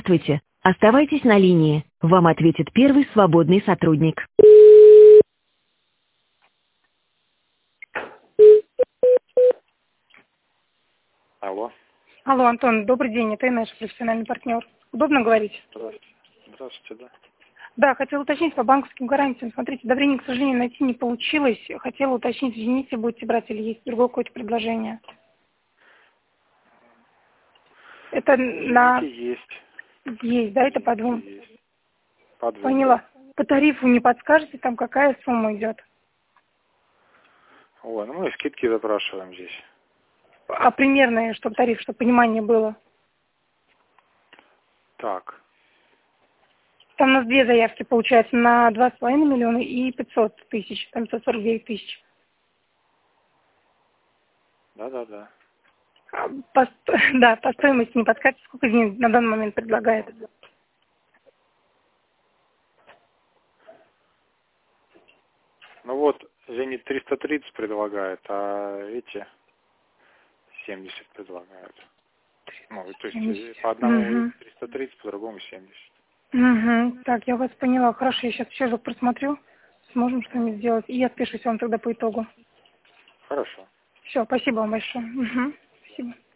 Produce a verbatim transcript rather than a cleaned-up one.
Здравствуйте. Оставайтесь на линии. Вам ответит первый свободный сотрудник. Алло. Алло, Антон, добрый день, это наш профессиональный партнер. Удобно говорить? Здравствуйте. Здравствуйте, да. Да, хотела уточнить по банковским гарантиям. Смотрите, давление, к сожалению, найти не получилось. Хотела уточнить, извините, будете брать или есть другое какое-то предложение. Это на... Есть. Есть, да, это по двум. Есть. По двум, Поняла. да. По тарифу не подскажете, там какая сумма идет? Ой, ну мы скидки запрашиваем здесь. А примерно, чтобы тариф, чтобы понимание было? Так. Там у нас две заявки, получается, на два с половиной миллиона и пятьсот тысяч, там пятьсот сорок девять тысяч. Да-да-да. А По, сто- да, по стоимости не подскажете, сколько из них на данный момент предлагает? Ну вот, Зенит триста тридцать предлагает, а эти семьдесят предлагают. Ну, то есть э, по одному Угу. триста тридцать, по другому семьдесят. Угу. Так, я вас поняла. Хорошо, я сейчас еще раз просмотрю. Сможем что-нибудь сделать. И я отпишусь вам тогда по итогу. Хорошо. Все, спасибо вам большое. Угу. Спасибо.